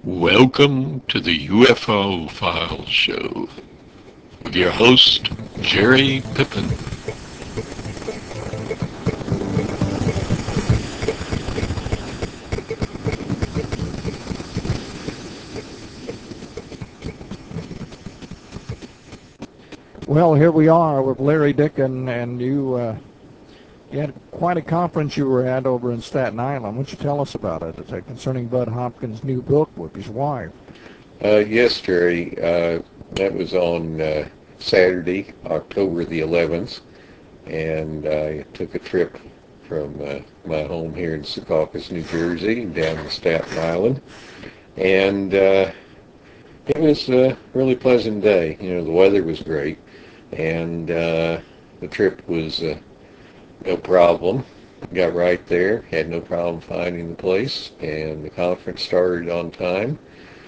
Welcome to the UFO Files Show with your host, Jerry Pippin. Well, here we are with Larry Dickin, and you had quite a conference you were at over in Staten Island. Why don't you tell us about it? It's concerning Bud Hopkins' new book with his wife. Yes, Jerry. That was on Saturday, October the 11th, and I took a trip from my home here in Secaucus, New Jersey, down to Staten Island, and it was a really pleasant day. You know, the weather was great, and the trip was no problem. Got right there, had no problem finding the place, and the conference started on time.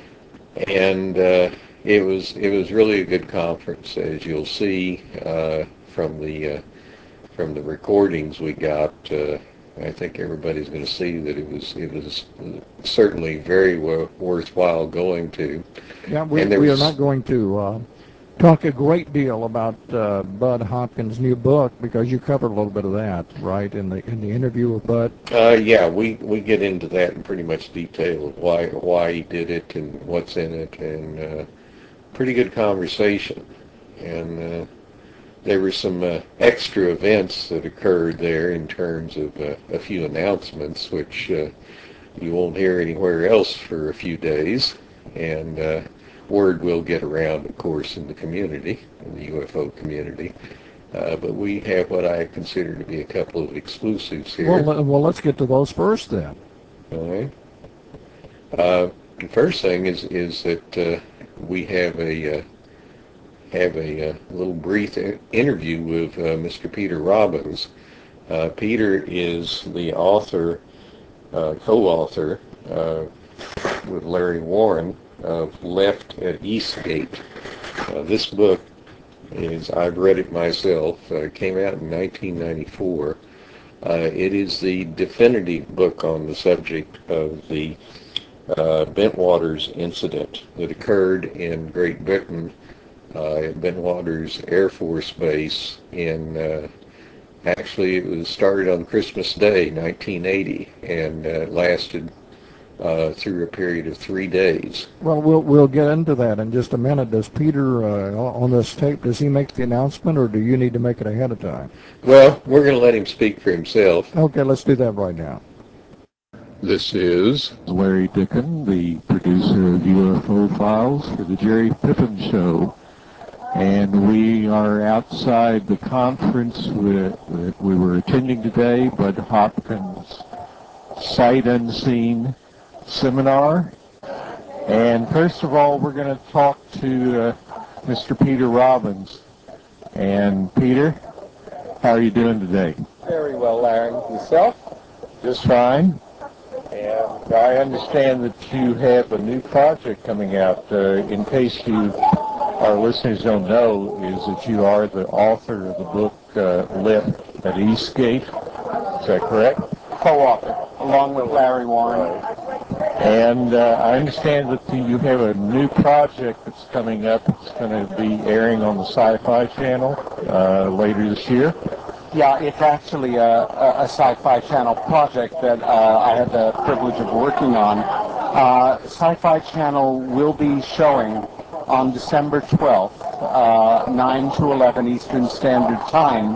And it was really a good conference, as you'll see from the recordings we got. I think everybody's going to see that it was certainly very worthwhile going to. Yeah, we are not going to talk a great deal about Bud Hopkins' new book because you covered a little bit of that, right, in the interview with Bud. Yeah, we get into that in pretty much detail, why he did it and what's in it, and pretty good conversation. And there were some extra events that occurred there in terms of a few announcements, which you won't hear anywhere else for a few days. And word will get around, of course, in the community, in the UFO community. But we have what I consider to be a couple of exclusives here. Well, let's get to those first then. All right. The first thing is that we have a little brief interview with Mr. Peter Robbins. Peter is the author, co-author with Larry Warren of Left at Eastgate. This book I've read it myself. It came out in 1994. It is the definitive book on the subject of the Bentwaters incident that occurred in Great Britain at Bentwaters Air Force Base actually it was started on Christmas Day, 1980, and lasted through a period of 3 days. Well, we'll get into that in just a minute. Does Peter, on this tape, does he make the announcement, or do you need to make it ahead of time? Well, we're going to let him speak for himself. Okay, let's do that right now. This is Larry Dickin, the producer of UFO Files for the Jerry Pippin Show. And we are outside the conference that we were attending today, Bud Hopkins Sight Unseen Seminar. And first of all, we're going to talk to Mr. Peter Robbins. And Peter, how are you doing today? Very well, Larry. Yourself? Just fine. And I understand that you have a new project coming out. In case our listeners don't know, is that you are the author of the book Left at Eastgate. Is that correct? Co-author, along with Larry Warren. And I understand that you have a new project that's coming up. It's going to be airing on the Sci-Fi Channel later this year. Yeah, it's actually a Sci-Fi Channel project that I had the privilege of working on. Sci-Fi Channel will be showing on December 12th, 9 to 11 Eastern Standard Time,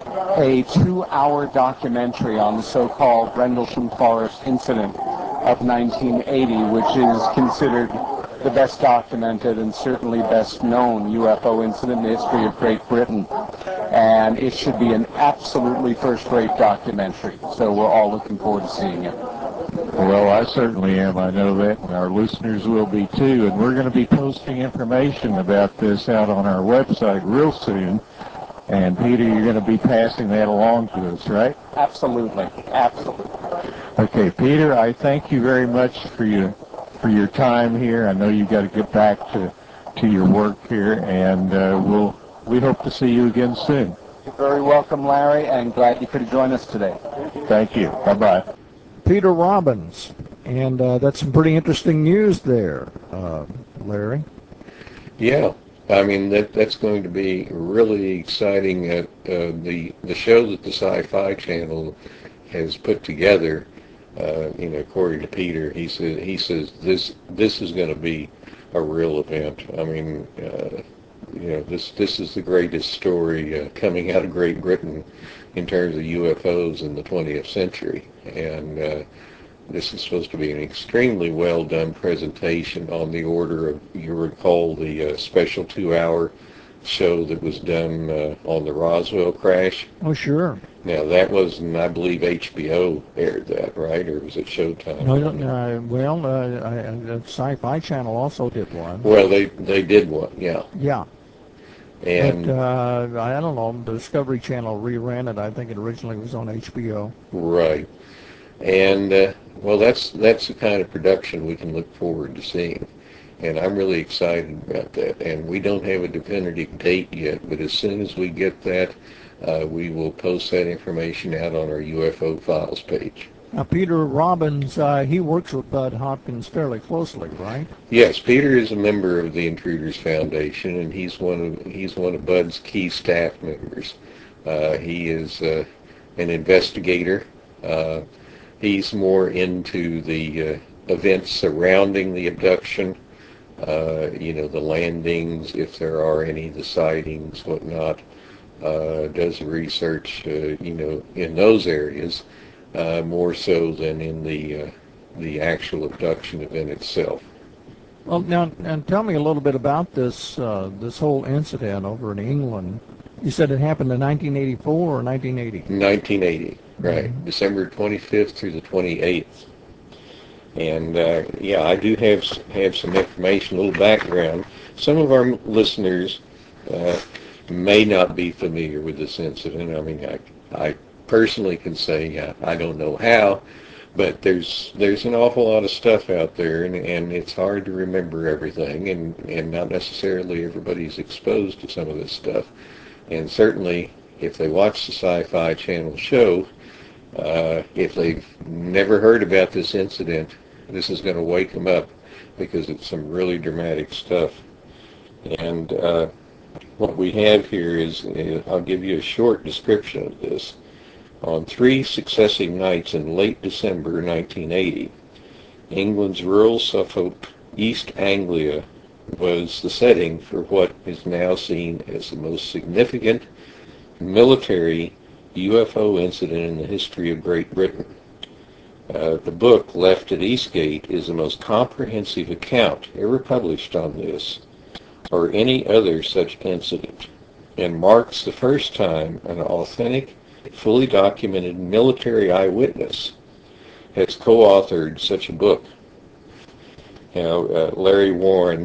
a 2-hour documentary on the so-called Rendlesham Forest incident of 1980, which is considered the best documented and certainly best known UFO incident in the history of Great Britain. And it should be an absolutely first-rate documentary, so we're all looking forward to seeing it. Well, I certainly am. I know that, and our listeners will be too. And we're going to be posting information about this out on our website real soon. And Peter, you're going to be passing that along to us, right? Absolutely, absolutely. Okay, Peter, I thank you very much for your time here. I know you've got to get back to your work here, and we hope to see you again soon. You're very welcome, Larry, and glad you could join us today. Thank you. Bye-bye. Peter Robbins, And that's some pretty interesting news there, Larry. Yeah, I mean that's going to be really exciting. The show that the Sci-Fi Channel has put together. According to Peter, he says this is going to be a real event. I mean, this is the greatest story coming out of Great Britain in terms of UFOs in the 20th century, and this is supposed to be an extremely well done presentation on the order of, you recall, the special 2 hour show that was done on the Roswell crash. Oh, sure. Now that wasn't, I believe HBO aired that, right? Or was it Showtime? The Sci-Fi Channel also did one. Well, they did one, yeah. Yeah. And but I don't know, the Discovery Channel reran it. I think it originally was on HBO. right. And well, that's the kind of production we can look forward to seeing. And I'm really excited about that. And we don't have a definitive date yet, but as soon as we get that, we will post that information out on our UFO Files page. Now, Peter Robbins, he works with Bud Hopkins fairly closely, right? Yes, Peter is a member of the Intruders Foundation, and he's one of Bud's key staff members. He is an investigator. He's more into the events surrounding the abduction. The landings, if there are any, the sightings, whatnot. Does research, in those areas, more so than in the actual abduction event itself. Well, now, and tell me a little bit about this whole incident over in England. You said it happened in 1984 or 1980? 1980, right. Mm-hmm. December 25th through the 28th. And I do have some information, a little background. Some of our listeners may not be familiar with this incident. I mean, I personally can say I don't know how, but there's an awful lot of stuff out there, and it's hard to remember everything, and not necessarily everybody's exposed to some of this stuff. And certainly, if they watch the Sci-Fi Channel show, if they've never heard about this incident, this is going to wake them up, because it's some really dramatic stuff. And what we have here is, I'll give you a short description of this. On 3 successive nights in late December 1980, England's rural Suffolk, East Anglia, was the setting for what is now seen as the most significant military UFO incident in the history of Great Britain. The book, Left at Eastgate, is the most comprehensive account ever published on this or any other such incident, and marks the first time an authentic, fully documented military eyewitness has co-authored such a book. Larry Warren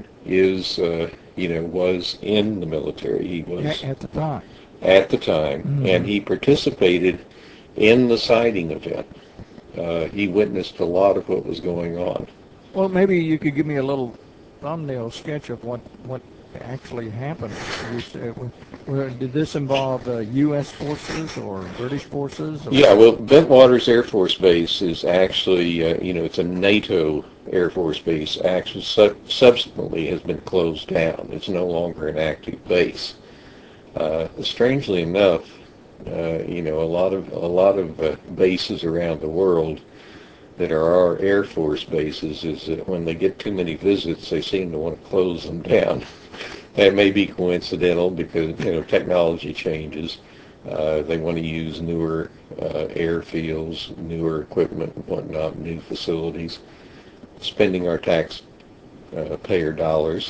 was in the military. He was at the time. At the time, mm-hmm. And he participated in the sighting event. He witnessed a lot of what was going on. Well, maybe you could give me a little thumbnail sketch of what actually happened. Did this involve U.S. forces or British forces? Or? Yeah, well, Bentwaters Air Force Base is actually, it's a NATO Air Force base. Actually, subsequently has been closed down. It's no longer an active base. Strangely enough, a lot of bases around the world that are our Air Force bases, is that when they get too many visits, they seem to want to close them down. That may be coincidental because, technology changes. They want to use newer airfields, newer equipment and whatnot, new facilities, spending our taxpayer dollars.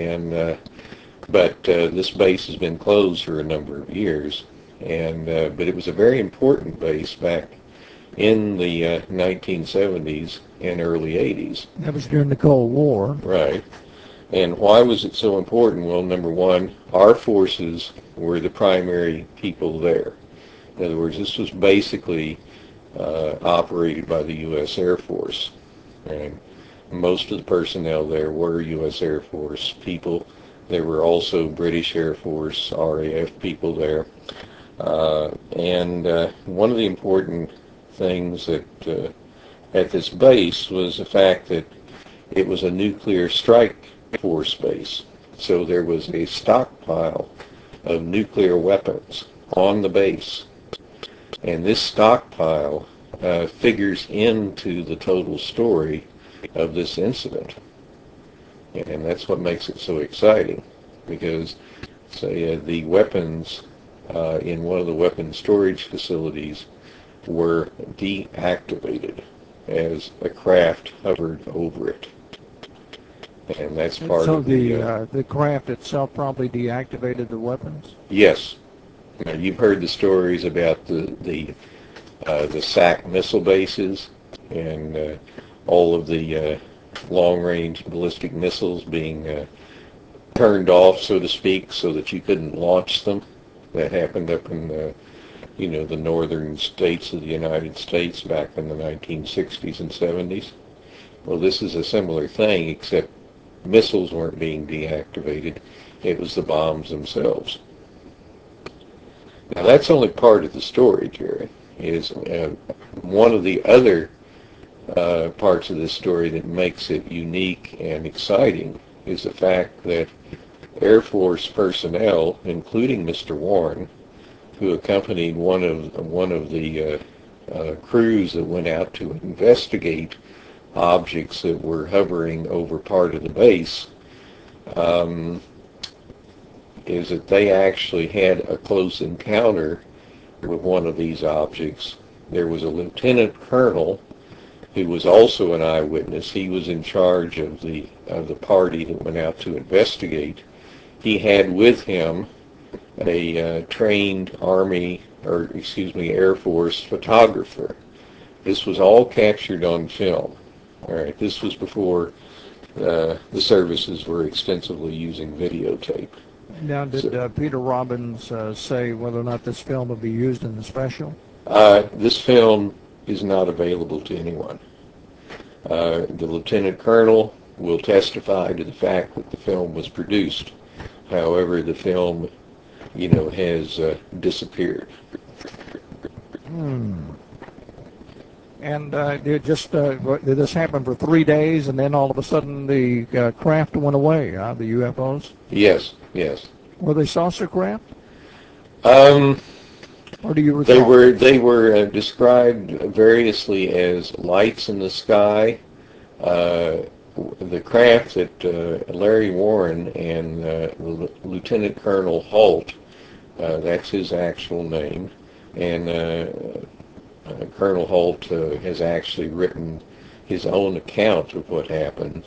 But this base has been closed for a number of years. But it was a very important base back in the 1970s and early 80s. That was during the Cold War. Right. And why was it so important? Well, number one, our forces were the primary people there. In other words, this was basically operated by the U.S. Air Force. And most of the personnel there were U.S. Air Force people. There were also British Air Force, RAF people there. And one of the important things that at this base was the fact that it was a nuclear strike force base. So there was a stockpile of nuclear weapons on the base. And this stockpile figures into the total story of this incident. And that's what makes it so exciting, because say the weapons in one of the weapons storage facilities were deactivated as a craft hovered over it. And that's part So of the craft itself probably deactivated the weapons? Yes. Now, you've heard the stories about the SAC missile bases and all of the long-range ballistic missiles being turned off, so to speak, so that you couldn't launch them. That happened up in the northern states of the United States back in the 1960s and 70s. Well, this is a similar thing, except missiles weren't being deactivated. It was the bombs themselves. Now, that's only part of the story, Jerry. Is one of the other parts of this story that makes it unique and exciting is the fact that Air Force personnel, including Mr. Warren, who accompanied one of the crews that went out to investigate objects that were hovering over part of the base, is that they actually had a close encounter with one of these objects. There was a lieutenant colonel who was also an eyewitness. He was in charge of the party that went out to investigate. He had with him a trained Air Force photographer. This was all captured on film. All right, this was before the services were extensively using videotape. Now, did Peter Robbins say whether or not this film would be used in the special? This film is not available to anyone. The lieutenant colonel will testify to the fact that the film was produced. However, the film, has disappeared. And did this happen for 3 days, and then all of a sudden the craft went away, the UFOs? Yes. Were they saucer craft? Um, Or do you recall? they were described variously as lights in the sky. The craft that Larry Warren and Lieutenant Colonel Holt, that's his actual name, and Colonel Holt has actually written his own account of what happened,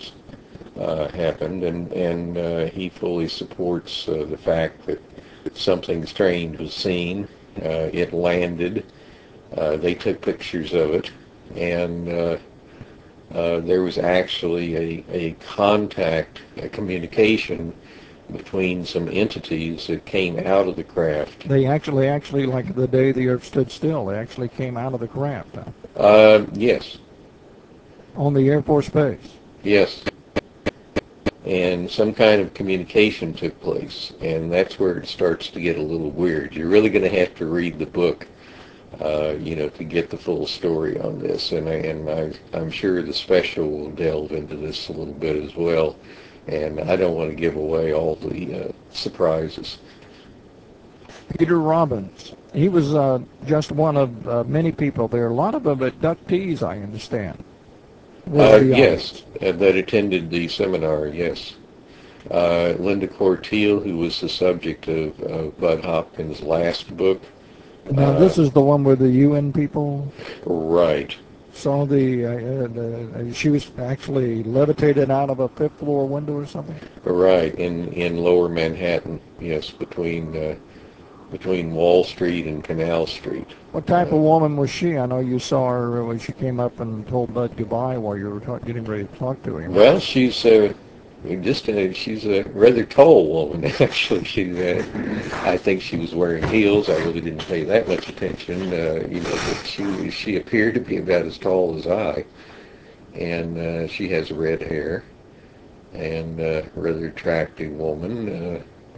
and he fully supports the fact that something strange was seen. It landed. They took pictures of it, and there was actually a communication between some entities that came out of the craft. They actually, like the day the Earth stood still, they actually came out of the craft, huh? Yes. On the Air Force Base. Yes. And some kind of communication took place, and that's where it starts to get a little weird. You're really going to have to read the book, to get the full story on this, and I'm sure the special will delve into this a little bit as well, and I don't want to give away all the surprises. Peter Robbins. He was just one of many people there. A lot of them abductees, I understand. Yes, that attended the seminar, yes. Linda Corteil, who was the subject of Bud Hopkins' last book. Now, this is the one where the UN people Right. saw she was actually levitated out of a fifth floor window or something? Right, in lower Manhattan, yes, between Wall Street and Canal Street. What type of woman was she? I know you saw her when she came up and told Bud goodbye while you were getting ready to talk to him. Well, she's a rather tall woman, actually. I think she was wearing heels. I really didn't pay that much attention, but she appeared to be about as tall as I, and she has red hair, and rather attractive woman.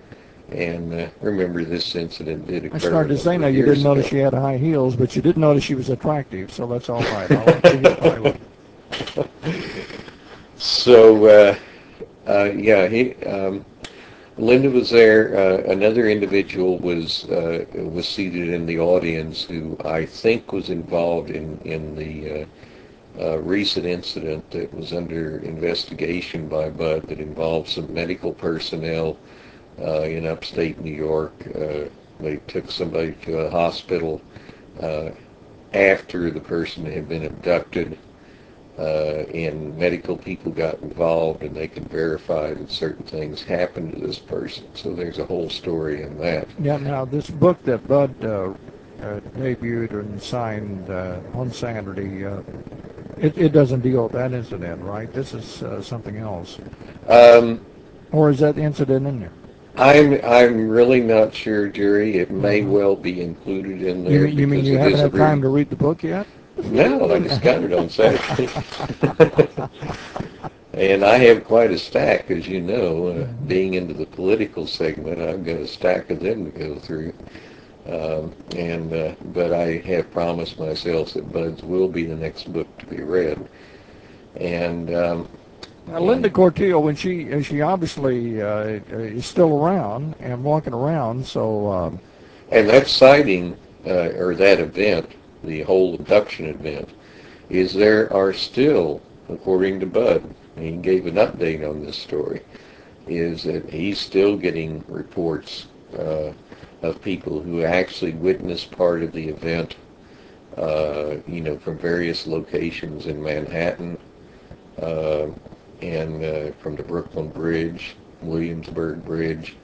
And remember, this incident did occur. I started to say now you didn't notice she had high heels, but you did notice she was attractive, so that's all right. I'll let you get by with it. So, yeah, Linda was there. Another individual was seated in the audience who I think was involved in the recent incident that was under investigation by Bud that involved some medical personnel in upstate New York. They took somebody to a hospital after the person had been abducted, and medical people got involved, and they could verify that certain things happened to this person. So there's a whole story in that. Yeah, now this book that Bud debuted and signed on Saturday, it doesn't deal with that incident, right? This is something else. Or is that incident in there? I'm really not sure, Jerry. It may well be included in there. You mean you haven't had time to read the book yet? No, I just got it on Saturday. And I have quite a stack, as you know. Being into the political segment, I've got a stack of them to go through. But I have promised myself that Bud's will be the next book to be read. And now, Linda Cortillo, when she obviously is still around and walking around, so. And that sighting, or that event, the whole abduction event, is there are still, according to Bud, and he gave an update on this story, is that he's still getting reports of people who actually witnessed part of the event, from various locations in Manhattan, and from the Brooklyn Bridge, Williamsburg Bridge,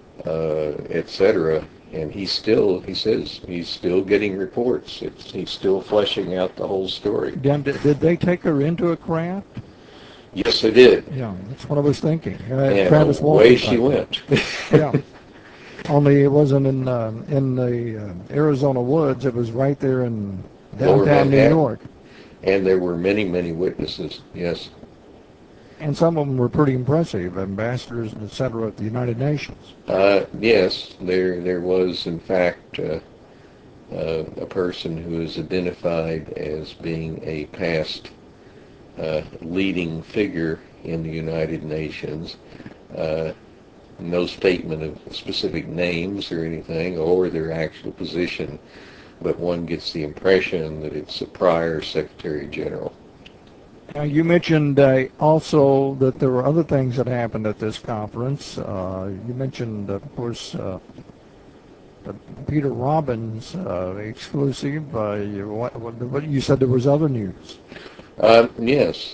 etc. And he says he's still getting reports. He's still fleshing out the whole story. Did they take her into a craft? Yes, they did. Yeah, that's what I was thinking. And Travis away she went. Yeah. Only it wasn't in the Arizona woods. It was right there in downtown New York. And there were many, many witnesses, yes. And some of them were pretty impressive, ambassadors, et cetera, at the United Nations. Yes, there was, in fact, a person who is identified as being a past leading figure in the United Nations. No statement of specific names or anything, or their actual position, but one gets the impression that it's a prior Secretary General. Now, you mentioned also that there were other things that happened at this conference. You mentioned, of course, the Peter Robbins exclusive. What you said there was other news. Yes.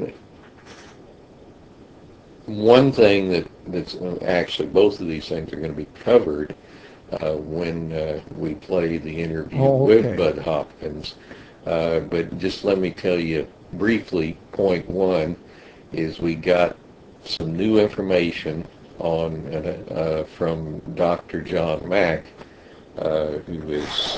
One thing that's actually, both of these things are going to be covered when we play the interview with Bud Hopkins. But just let me tell you briefly, point one is we got some new information on from Dr. John Mack, who is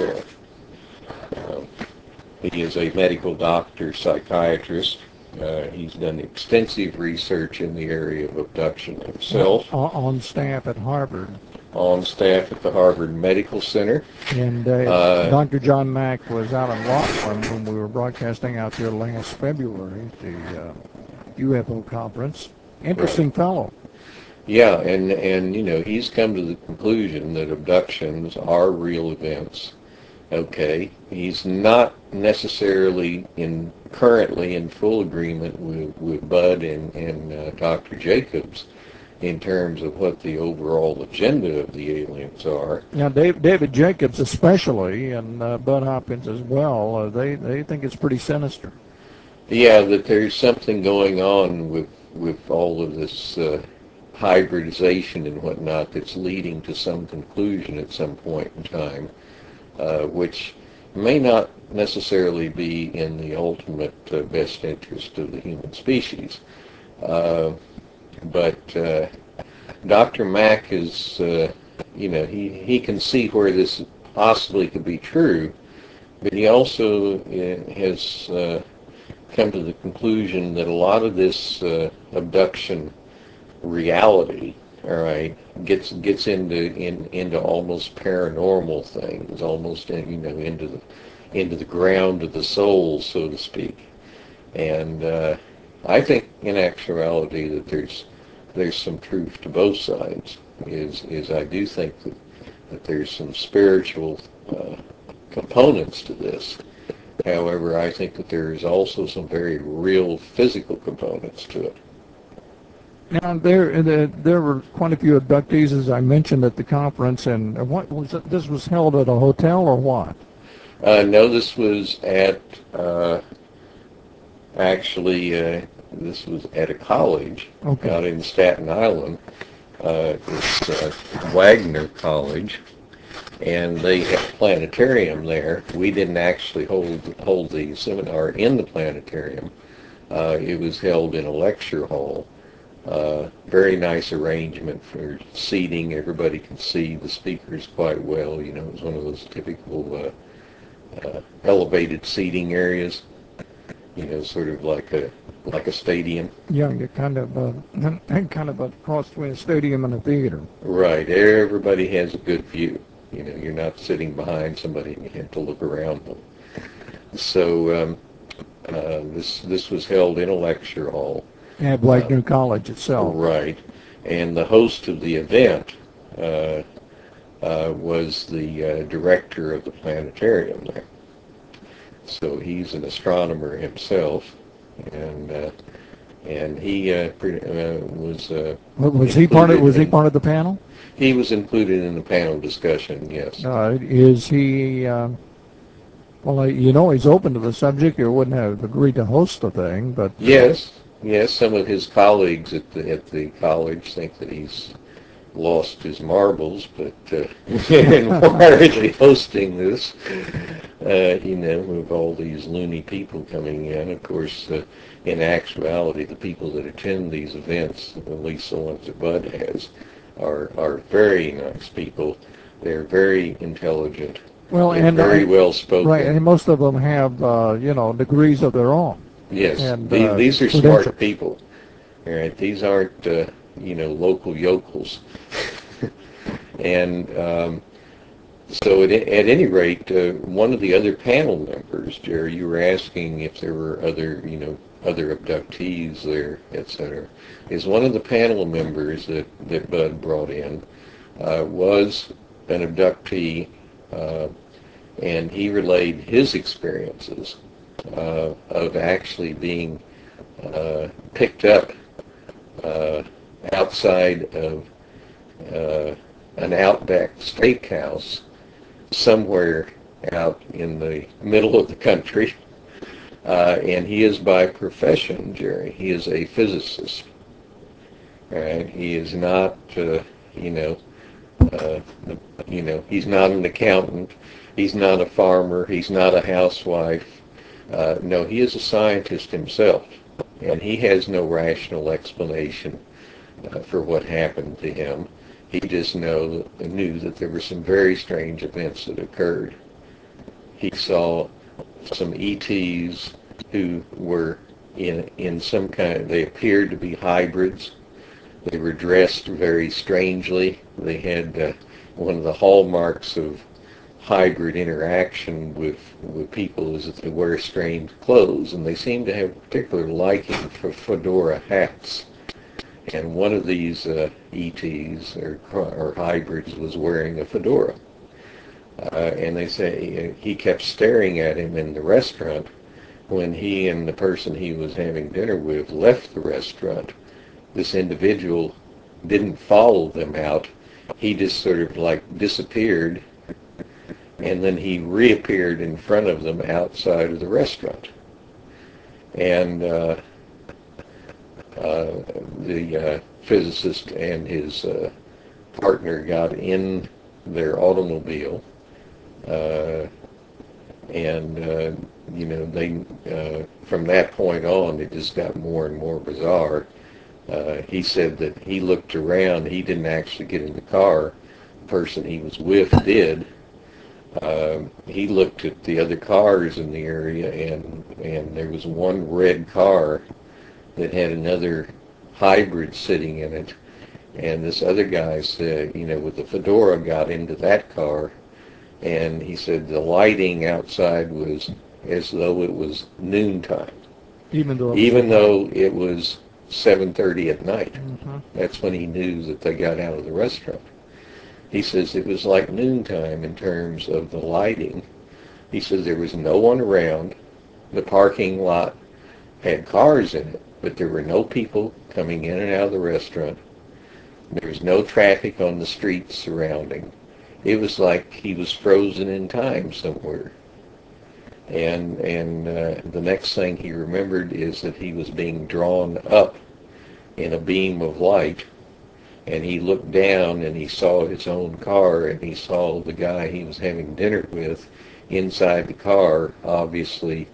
he is a medical doctor, psychiatrist. He's done extensive research in the area of abduction himself. On staff at Harvard. On staff at the Harvard Medical Center. And Dr. John Mack was out in Laughlin when we were broadcasting out there last February at the UFO conference. Interesting fellow. Yeah, and he's come to the conclusion that abductions are real events. Okay, he's not necessarily currently in full agreement with Bud and Dr. Jacobs in terms of what the overall agenda of the aliens are. Now, David Jacobs especially, and Bud Hopkins as well, they think it's pretty sinister. Yeah, that there's something going on with all of this hybridization and whatnot that's leading to some conclusion at some point in time. Which may not necessarily be in the ultimate best interest of the human species. But Dr. Mack is, he can see where this possibly could be true, but he also has come to the conclusion that a lot of this abduction reality all right, gets into almost paranormal things, almost into the ground of the soul, so to speak. And I think, in actuality, that there's some truth to both sides. Is I do think that there's some spiritual components to this. However, I think that there is also some very real physical components to it. Now, there were quite a few abductees, as I mentioned at the conference, and what was it? This was held at a hotel or what? No, this was at actually this was at a college out in Staten Island. It's Wagner College, and they had a planetarium there. We didn't actually hold the seminar in the planetarium. It was held in a lecture hall. Very nice arrangement for seating. Everybody could see the speakers quite well. You know, it was one of those typical elevated seating areas. You know, sort of like a stadium. Yeah, you're kind of a cross between a stadium and a theater. Right. Everybody has a good view. You know, you're not sitting behind somebody and you have to look around them. So this was held in a lecture hall. At Wagner College itself. Right. And the host of the event was the director of the planetarium there. So he's an astronomer himself, and he was. Was he part of the panel? He was included in the panel discussion. Yes. Is he? Well, you know, he's open to the subject. He wouldn't have agreed to host the thing, but Yes. Some of his colleagues at the college think that he's lost his marbles, but inquiringly hosting this, you know, with all these loony people coming in. Of course, in actuality, the people that attend these events, at least the ones that Bud has, are very nice people. They're very intelligent. Well, They're and very well spoken. Right, and most of them have degrees of their own. Yes, and, these are smart people. All right, these aren't local yokels. And so at any rate, one of the other panel members, Jerry, you were asking if there were other abductees there, etc. Is one of the panel members that Bud brought in was an abductee, and he relayed his experiences of actually being picked up outside of an Outback Steakhouse somewhere out in the middle of the country. And he is by profession, Jerry. He is a physicist. Right? He is not, he's not an accountant. He's not a farmer. He's not a housewife. No, he is a scientist himself. And he has no rational explanation for what happened to him. He just knew that there were some very strange events that occurred. He saw some ETs who were in some kind, they appeared to be hybrids. They were dressed very strangely. They had one of the hallmarks of hybrid interaction with people is that they wear strange clothes, and they seem to have a particular liking for fedora hats. And one of these ETs or hybrids was wearing a fedora. And they say he kept staring at him in the restaurant. When he and the person he was having dinner with left the restaurant, this individual didn't follow them out. He just sort of like disappeared, and then he reappeared in front of them outside of the restaurant. And the physicist and his partner got in their automobile, and they from that point on it just got more and more bizarre. He said that he looked around. He didn't actually get in the car. The person he was with did. He looked at the other cars in the area, and there was one red car that had another hybrid sitting in it, And this other guy said, with the fedora got into that car, and he said the lighting outside was as though it was noontime. Even though it was 7:30 at night. Mm-hmm. That's when he knew that they got out of the restaurant. He says it was like noontime in terms of the lighting. He says there was no one around. The parking lot had cars in it, but there were no people coming in and out of the restaurant. There was no traffic on the streets surrounding. It was like he was frozen in time somewhere. And the next thing he remembered is that he was being drawn up in a beam of light, and he looked down and he saw his own car, and he saw the guy he was having dinner with inside the car, obviously,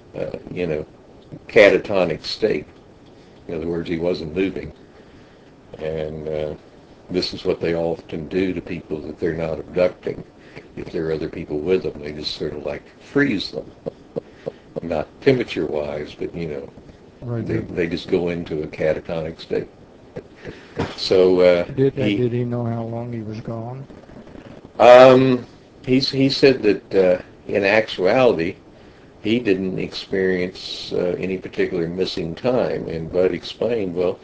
catatonic state. In other words, he wasn't moving. And this is what they often do to people that they're not abducting. If there are other people with them, they just sort of like freeze them. Not temperature-wise, but, Right. they just go into a catatonic state. So Did he know how long he was gone? He said that in actuality, he didn't experience any particular missing time, and Bud explained, well,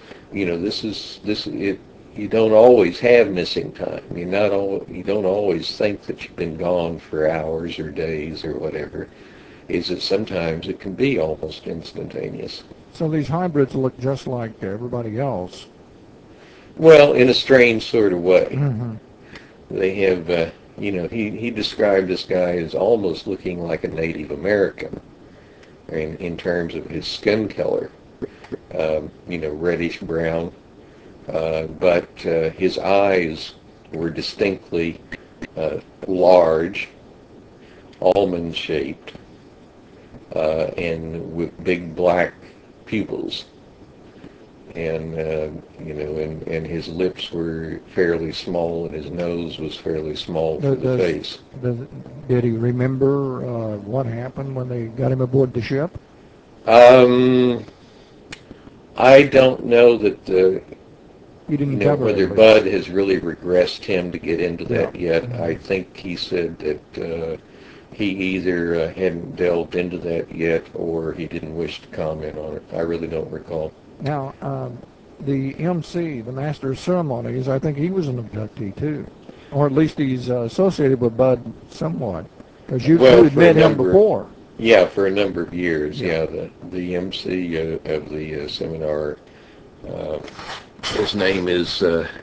you don't always have missing time. You don't always think that you've been gone for hours or days or whatever. Is that sometimes it can be almost instantaneous. So these hybrids look just like everybody else. Well, in a strange sort of way. Mm-hmm. They have, he described this guy as almost looking like a Native American in terms of his skin color, reddish brown, but his eyes were distinctly large, almond-shaped, and with big black pupils. And and his lips were fairly small, and his nose was fairly small for the face. Did he remember what happened when they got him aboard the ship? I don't know that You didn't cover whether it, Bud has really regressed him to get into that yet. Mm-hmm. I think he said that he either hadn't delved into that yet, or he didn't wish to comment on it. I really don't recall. Now, the MC, the Master of Ceremonies, I think he was an abductee too. Or at least he's associated with Bud somewhat. Because you had met him before. Yeah, for a number of years. Yeah, the MC of the seminar, his name is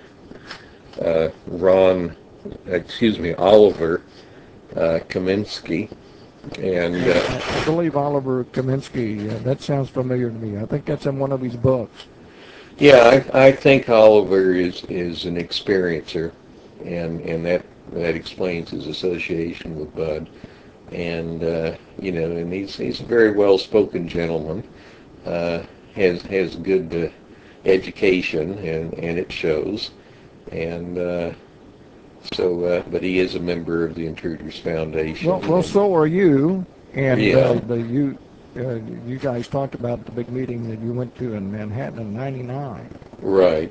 Oliver Kaminsky. And I believe Oliver Kaminsky, that sounds familiar to me. I think that's in one of his books. Yeah, I think Oliver is an experiencer, and that explains his association with Bud. And and he's a very well-spoken gentleman, has good education, and it shows. And but he is a member of the Intruders Foundation. Well, so are you. And Yeah. you guys talked about the big meeting that you went to in Manhattan in '99. Right.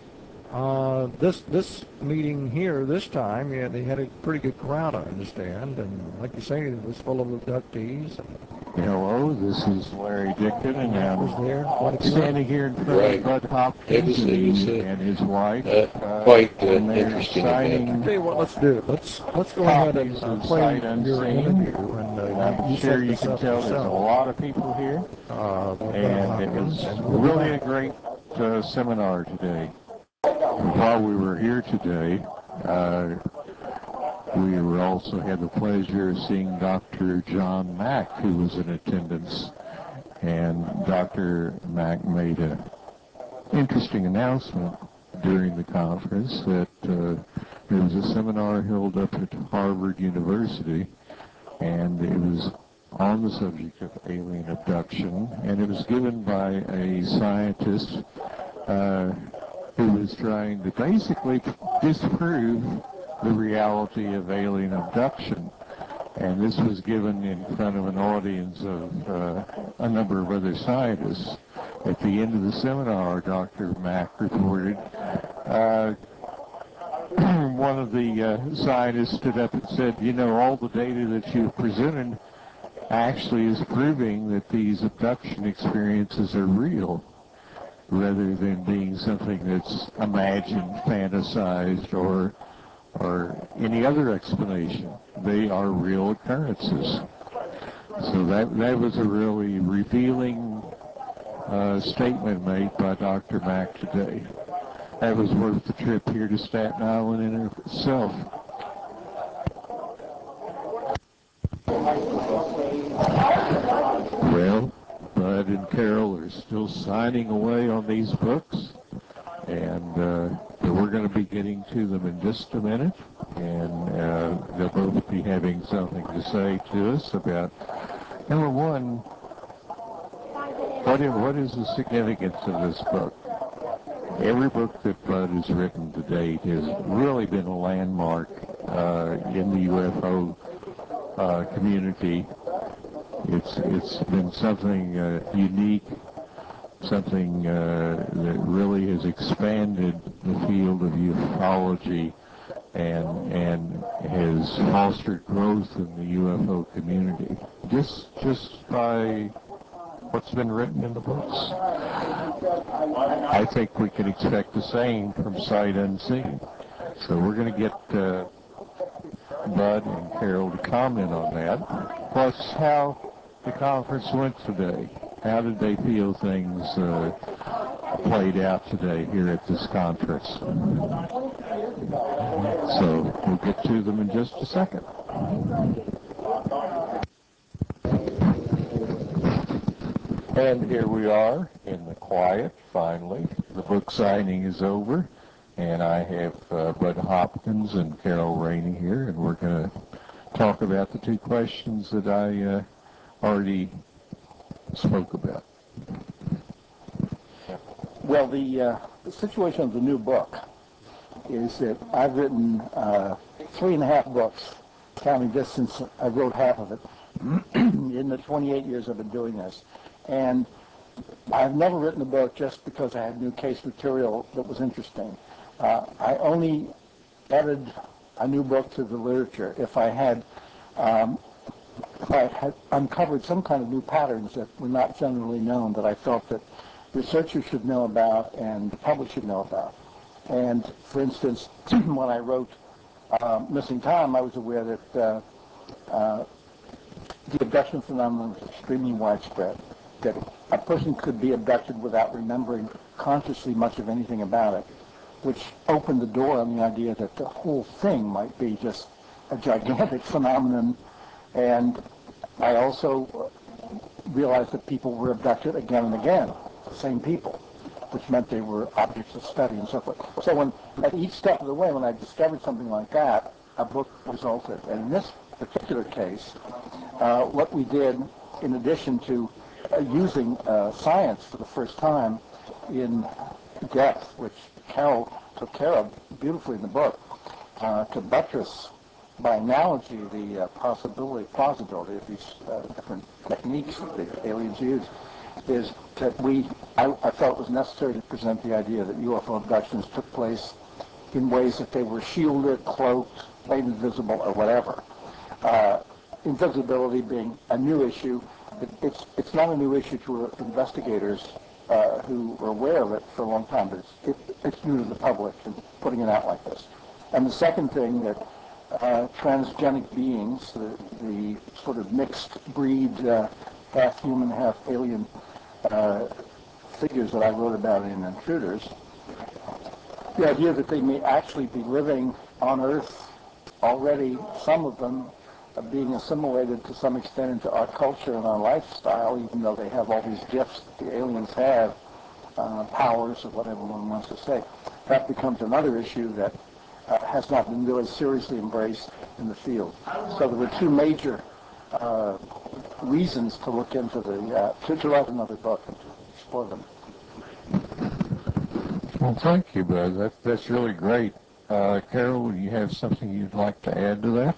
This meeting here this time, yeah, they had a pretty good crowd, I understand, and like you say, it was full of abductees. Hello, this is Larry Dickin, and I'm There. standing here in front Right. of Bud Hopkins and his wife. Quite and they're interesting signing event. I'll tell you what, let's do. Let's go ahead and copies of play Sight your Unseen. interview, and I'm you sure set you this can up tell there's a yourself. lot of people here, Bud and it Hopkins, was and we'll be really a back. great seminar today. While we were here today, we also had the pleasure of seeing Dr. John Mack, who was in attendance, and Dr. Mack made an interesting announcement during the conference that there was a seminar held up at Harvard University, and it was on the subject of alien abduction, and it was given by a scientist who was trying to basically disprove the reality of alien abduction. And this was given in front of an audience of a number of other scientists. At the end of the seminar, Dr. Mack reported one of the scientists stood up and said, you know, all the data that you've presented actually is proving that these abduction experiences are real, rather than being something that's imagined, fantasized, or any other explanation. They are real occurrences. So that was a really revealing statement made by Dr. Mack today. That was worth the trip here to Staten Island in and of itself. Well, Bud and Carol are still signing away on these books, and we're going to be getting to them in just a minute, and they'll both be having something to say to us about, number one, what is the significance of this book? Every book that Bud has written to date has really been a landmark in the UFO community. It's been something unique, something that really has expanded the field of ufology and has fostered growth in the UFO community just by what's been written in the books. I think we can expect the same from Sight Unseen. So we're going to get Bud and Carol to comment on that, plus how the conference went today. How did they feel things played out today here at this conference? So we'll get to them in just a second. And here we are in the quiet, finally. The book signing is over, and I have Bud Hopkins and Carol Rainey here, and we're going to talk about the two questions that I already spoke about. Well, the situation of the new book is that I've written 3.5 books, counting this since I wrote half of it, in the 28 years I've been doing this. And I've never written a book just because I had new case material that was interesting. I only added a new book to the literature if I had uncovered some kind of new patterns that were not generally known, that I felt that researchers should know about and the public should know about. And for instance, when I wrote Missing Time, I was aware that the abduction phenomenon was extremely widespread, that a person could be abducted without remembering consciously much of anything about it, which opened the door on the idea that the whole thing might be just a gigantic phenomenon. And I also realized that people were abducted again and again, the same people, which meant they were objects of study and so forth. So at each step of the way, when I discovered something like that, a book resulted. And in this particular case, what we did, in addition to using science for the first time in depth, which Carol took care of beautifully in the book, to buttress by analogy the plausibility of these different techniques that the aliens use, is that I felt it was necessary to present the idea that UFO abductions took place in ways that they were shielded, cloaked, made invisible, or whatever. Invisibility being a new issue. It's not a new issue to investigators who are aware of it for a long time, but it's new to the public and putting it out like this. And the second thing, that transgenic beings, the sort of mixed breed, half human, half alien figures that I wrote about in Intruders, the idea that they may actually be living on Earth already, some of them being assimilated to some extent into our culture and our lifestyle, even though they have all these gifts that the aliens have, powers or whatever one wants to say. That becomes another issue that has not been really seriously embraced in the field. So there were two major reasons to look into to write another book and to explore them. Well, thank you, Bud. That's really great. Carol, do you have something you'd like to add to that?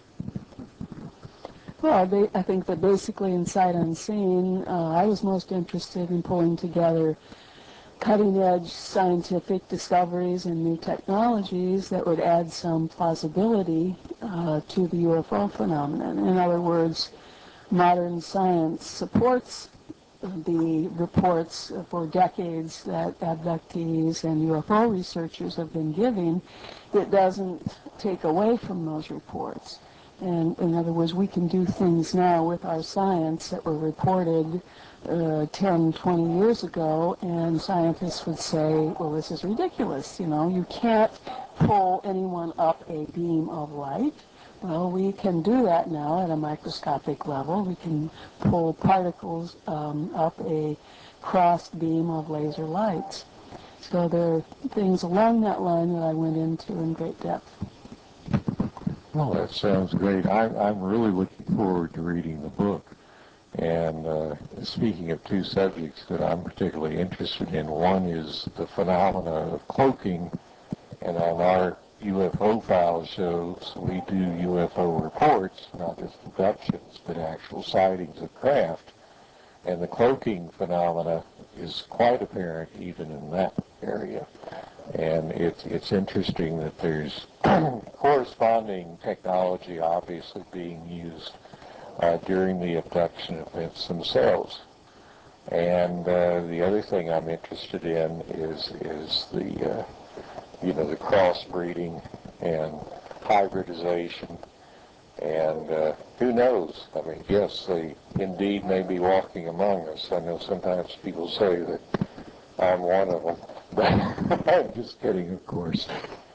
Well, I think that basically in Sight Unseen, I was most interested in pulling together cutting-edge scientific discoveries and new technologies that would add some plausibility to the UFO phenomenon. In other words, modern science supports the reports for decades that abductees and UFO researchers have been giving. It doesn't take away from those reports. And in other words, we can do things now with our science that were reported 10, 20 years ago, and scientists would say, well, this is ridiculous. You know, you can't pull anyone up a beam of light. Well, we can do that now at a microscopic level. We can pull particles up a crossed beam of laser lights. So there are things along that line that I went into in great depth. Well, that sounds great. I'm really looking forward to reading the book. And speaking of two subjects that I'm particularly interested in, one is the phenomena of cloaking, and on our UFO file shows we do UFO reports, not just abductions, but actual sightings of craft. And the cloaking phenomena is quite apparent even in that area. And it's interesting that there's corresponding technology obviously being used during the abduction events themselves. And the other thing I'm interested in is the the crossbreeding and hybridization. And who knows? I mean, yes, they indeed may be walking among us. I know sometimes people say that I'm one of them. But I'm just kidding, of course.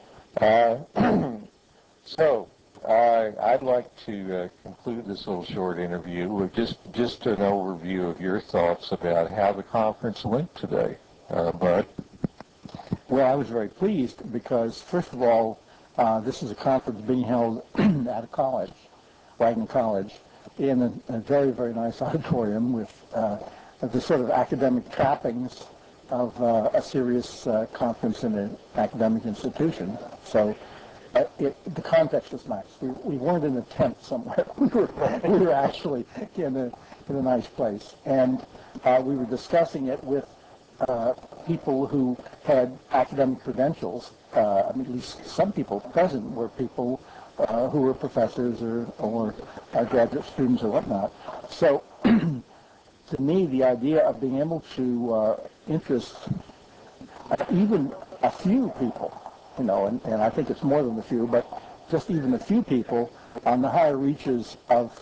So I'd like to conclude this little short interview with just an overview of your thoughts about how the conference went today, Bud. Well, I was very pleased because, first of all, this is a conference being held at a college, Wagner College, in a very, very nice auditorium with the sort of academic trappings of a serious conference in an academic institution. So the context is nice. We weren't in a tent somewhere. We were actually in a nice place. And we were discussing it with people who had academic credentials. I mean, at least some people present were people who were professors or graduate students or whatnot. So to me, the idea of being able to interest even a few people, and I think it's more than a few, but just even a few people on the higher reaches of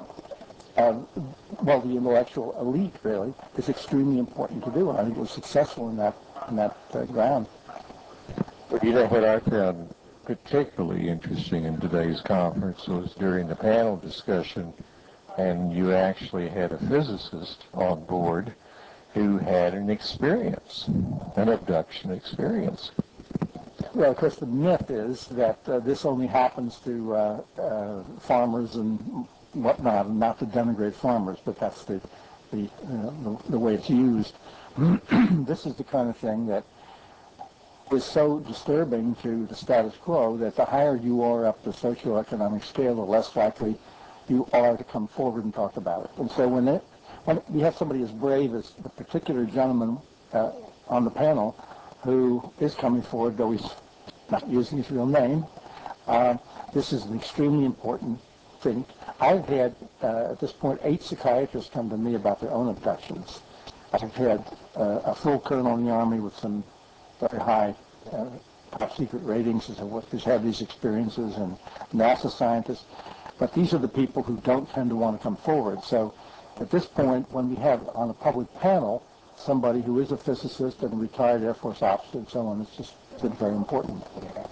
the intellectual elite, really, is extremely important to do. And I think it was successful in that ground. But what I found particularly interesting in today's conference was during the panel discussion, and you actually had a physicist on board who had an abduction experience. Well, of course, the myth is that this only happens to farmers and whatnot, and not to denigrate farmers, but that's the way it's used. This is the kind of thing that is so disturbing to the status quo that the higher you are up the socioeconomic scale, the less likely you are to come forward and talk about it. And so when you have somebody as brave as the particular gentleman on the panel who is coming forward, though he's not using his real name, this is an extremely important thing. I've had, at this point, 8 psychiatrists come to me about their own abductions. I've had a full colonel in the Army with some very high top secret ratings who's had these experiences, and NASA scientists. But these are the people who don't tend to want to come forward. So at this point, when we have on a public panel somebody who is a physicist and a retired Air Force officer and so on, it's just been very important.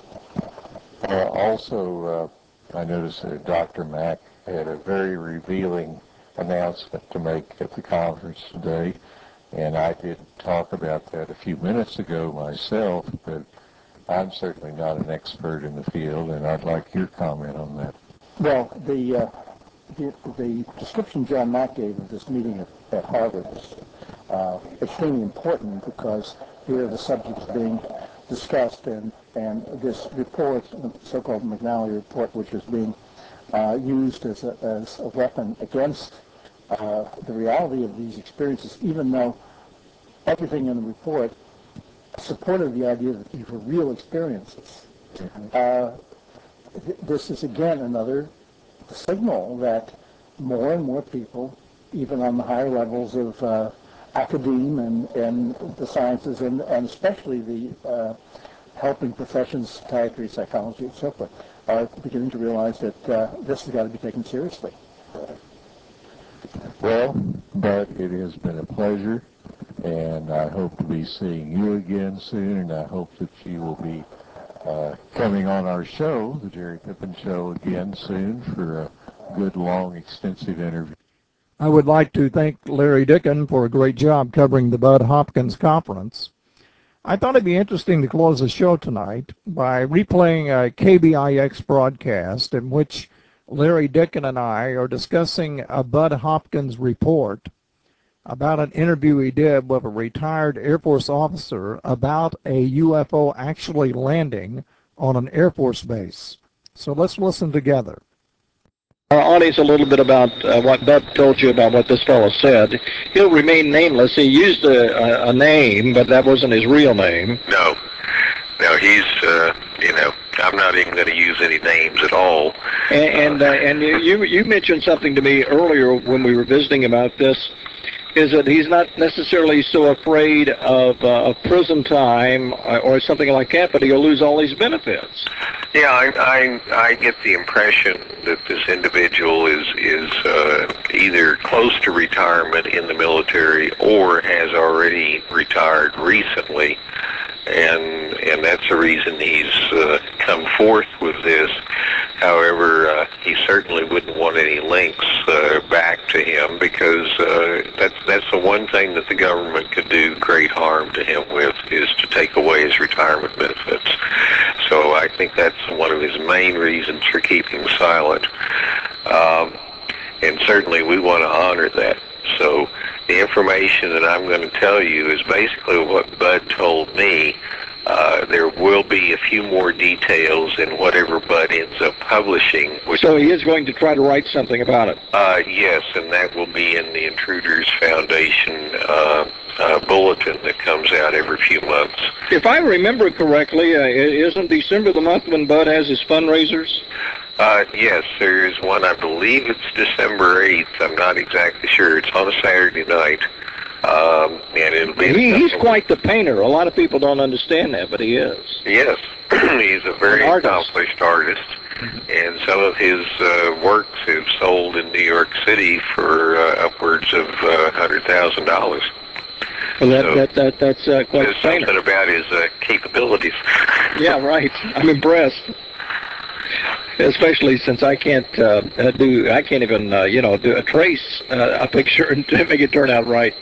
Also, I noticed that Dr. Mack had a very revealing announcement to make at the conference today, and I did talk about that a few minutes ago myself, but I'm certainly not an expert in the field, and I'd like your comment on that. Well, the description John Mack gave of this meeting at Harvard is extremely important because here are the subjects being discussed, and this report, the so-called McNally report, which is being used as a weapon against the reality of these experiences, even though everything in the report supported the idea that these were real experiences. This is again another signal that more and more people, even on the higher levels of academia and the sciences, and especially the helping professions, psychiatry, psychology, and so forth, are beginning to realize that this has got to be taken seriously. Well, Bud, it has been a pleasure, and I hope to be seeing you again soon, and I hope that you will be coming on our show, the Jerry Pippin Show, again soon for a good, long, extensive interview. I would like to thank Larry Dicken for a great job covering the Bud Hopkins Conference. I thought it'd be interesting to close the show tonight by replaying a KBIX broadcast in which Larry Dicken and I are discussing a Bud Hopkins report about an interview he did with a retired Air Force officer about a UFO actually landing on an Air Force base. So let's listen together. Audience, a little bit about what Bud told you about what this fellow said. He'll remain nameless. He used a name, but that wasn't his real name. No, he's, I'm not even going to use any names at all. And you mentioned something to me earlier when we were visiting about this, is that he's not necessarily so afraid of prison time or something like that, but he'll lose all these benefits. Yeah, I get the impression that this individual is either close to retirement in the military or has already retired recently, and that's the reason he's come forth with this. However, he certainly wouldn't want any links back to him, because that's the one thing that the government could do great harm to him with, is to take away his retirement benefits. So I think that's one of his main reasons for keeping silent. And certainly we want to honor that. So the information that I'm going to tell you is basically what Bud told me. There will be a few more details in whatever Bud ends up publishing. So he is going to try to write something about it? Yes, and that will be in the Intruders Foundation bulletin that comes out every few months. If I remember correctly, isn't December the month when Bud has his fundraisers? Yes, there is one. I believe it's December 8th. I'm not exactly sure. It's on a Saturday night. And it'll be... He's quite the painter. A lot of people don't understand that, but he is. Yes, he's a very accomplished artist. And some of his works have sold in New York City for upwards of $100,000. Well, that's quite there's something about his capabilities. Yeah, right. I'm impressed. Especially since I can't even do a trace a picture and make it turn out right.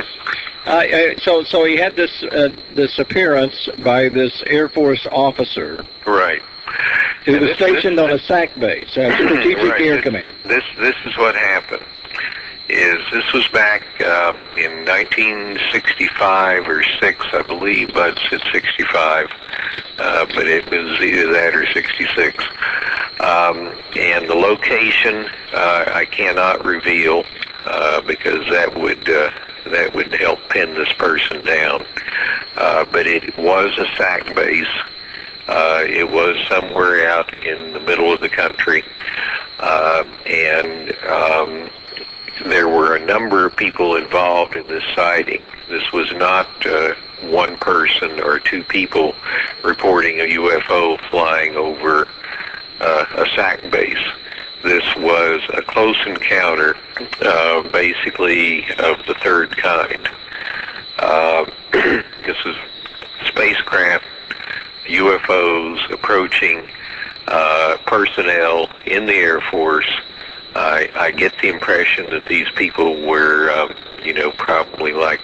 So he had this appearance by this Air Force officer, right? Who was stationed on a SAC base, Strategic Air Command. This is what happened. This was back in 1965 or 6, I believe. Bud said 65, but it was either that or 66. And the location I cannot reveal because that would help pin this person down. But it was a SAC base. It was somewhere out in the middle of the country, and there were a number of people involved in this sighting. This was not one person or two people reporting a UFO flying over a SAC base. This was a close encounter, basically of the third kind. This is spacecraft, UFOs approaching personnel in the Air Force. I get the impression that these people were, probably like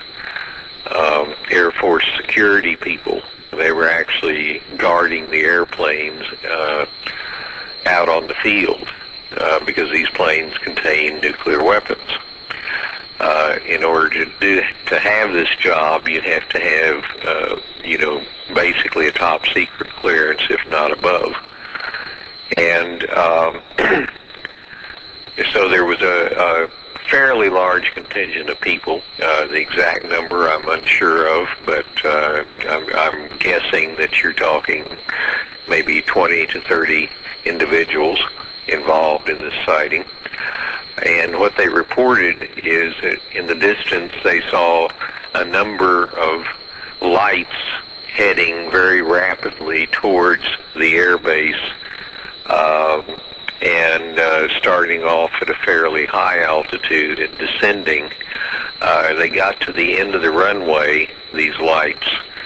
Air Force security people. They were actually guarding the airplanes out on the field because these planes contain nuclear weapons. In order to have this job, you'd have to have, basically a top secret clearance, if not above. And so there was a fairly large contingent of people. The exact number I'm unsure of, but I'm guessing that you're talking maybe 20 to 30 individuals involved in this sighting. And what they reported is that in the distance they saw a number of lights heading very rapidly towards the air base, and starting off at a fairly high altitude and descending. They got to the end of the runway, these lights,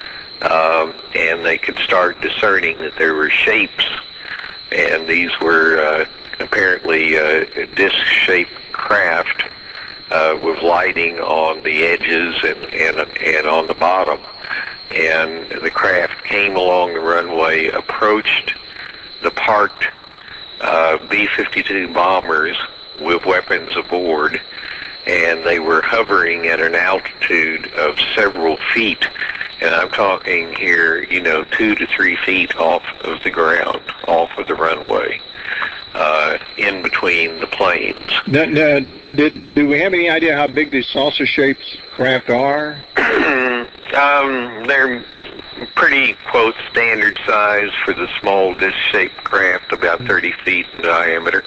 and they could start discerning that there were shapes, and these were apparently disc-shaped craft with lighting on the edges and on the bottom. And the craft came along the runway, approached the parked B-52 bombers with weapons aboard, and they were hovering at an altitude of several feet. And I'm talking here, 2 to 3 feet off of the ground, off of the runway, in between the planes. Do we have any idea how big these saucer-shaped craft are? They're pretty, quote, standard size for the small disc-shaped craft, about 30 feet in diameter.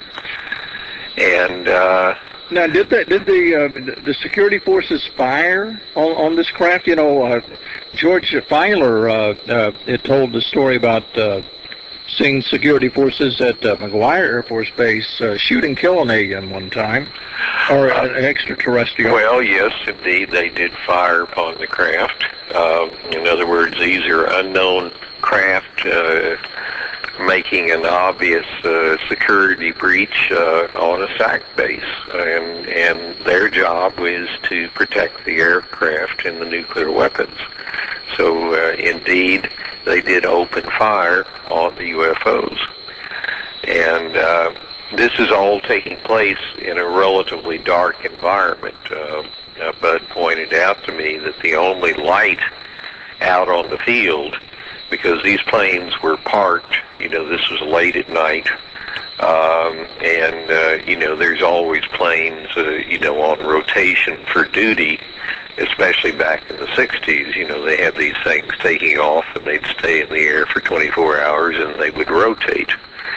And now, did the security forces fire on this craft? George Filer had told the story about seeing security forces at McGuire Air Force Base shoot and kill an alien one time, or an extraterrestrial. Well, yes, indeed, they did fire upon the craft. In other words, these are unknown craft making an obvious security breach on a SAC base, and their job is to protect the aircraft and the nuclear weapons. So, indeed, they did open fire on the UFOs. And this is all taking place in a relatively dark environment. Bud pointed out to me that the only light out on the field, because these planes were parked, this was late at night, and there's always planes, on rotation for duty, especially back in the 60s. They had these things taking off, and they'd stay in the air for 24 hours, and they would rotate.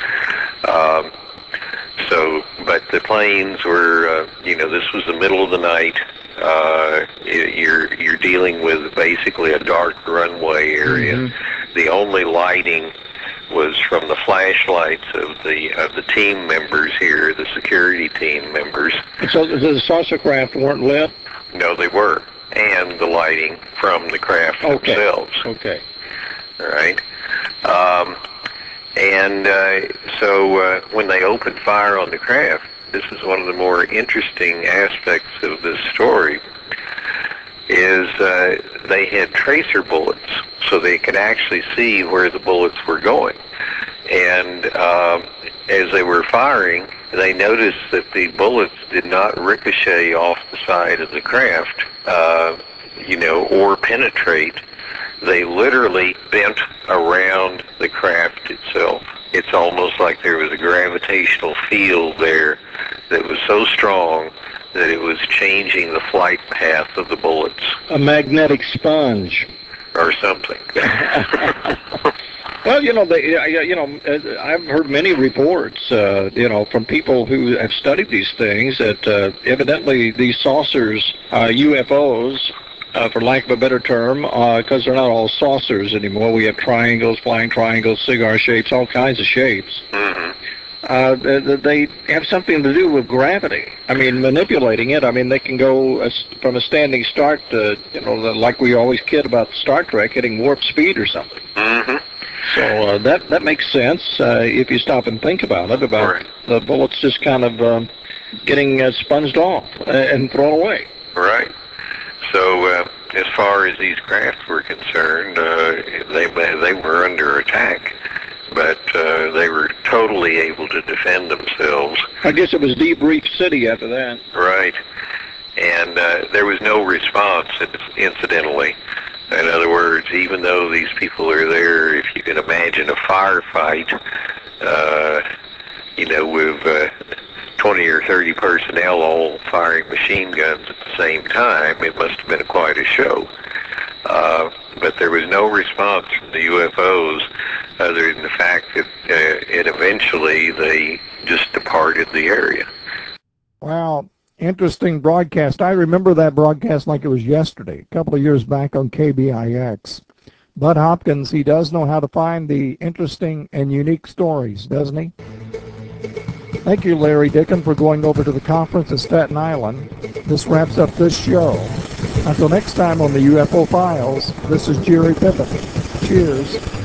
But the planes were, this was the middle of the night. You're dealing with basically a dark runway area. Mm-hmm. The only lighting was from the flashlights of the team members here, the security team members. So the saucer craft weren't lit? No, they were, and the lighting from the craft themselves. Okay. All right. So when they opened fire on the craft, this is one of the more interesting aspects of this story, is they had tracer bullets, so they could actually see where the bullets were going. And as they were firing, they noticed that the bullets did not ricochet off the side of the craft, or penetrate. They literally bent around the craft itself. It's almost like there was a gravitational field there that was so strong that it was changing the flight path of the bullets. A magnetic sponge. Or something. Well, I've heard many reports, from people who have studied these things that evidently these saucers, UFOs, for lack of a better term, because they're not all saucers anymore. We have triangles, flying triangles, cigar shapes, all kinds of shapes. Mm-hmm. They have something to do with gravity. I mean, manipulating it. I mean, they can go from a standing start to, like we always kid about Star Trek, hitting warp speed or something. Mm-hmm. So that makes sense if you stop and think about it, about the bullets just kind of getting sponged off and thrown away. Right. So as far as these craft were concerned, they were under attack, but they were totally able to defend themselves. I guess it was Debrief City after that. Right. And there was no response, incidentally. In other words, even though these people are there, if you can imagine a firefight, with 20 or 30 personnel all firing machine guns at the same time. It must have been quite a show. But there was no response from the UFOs other than the fact that eventually they just departed the area. Wow, interesting broadcast. I remember that broadcast like it was yesterday, a couple of years back on KBIX. Bud Hopkins, he does know how to find the interesting and unique stories, doesn't he? Thank you, Larry Dickin, for going over to the conference in Staten Island. This wraps up this show. Until next time on the UFO Files, this is Jerry Pippin. Cheers.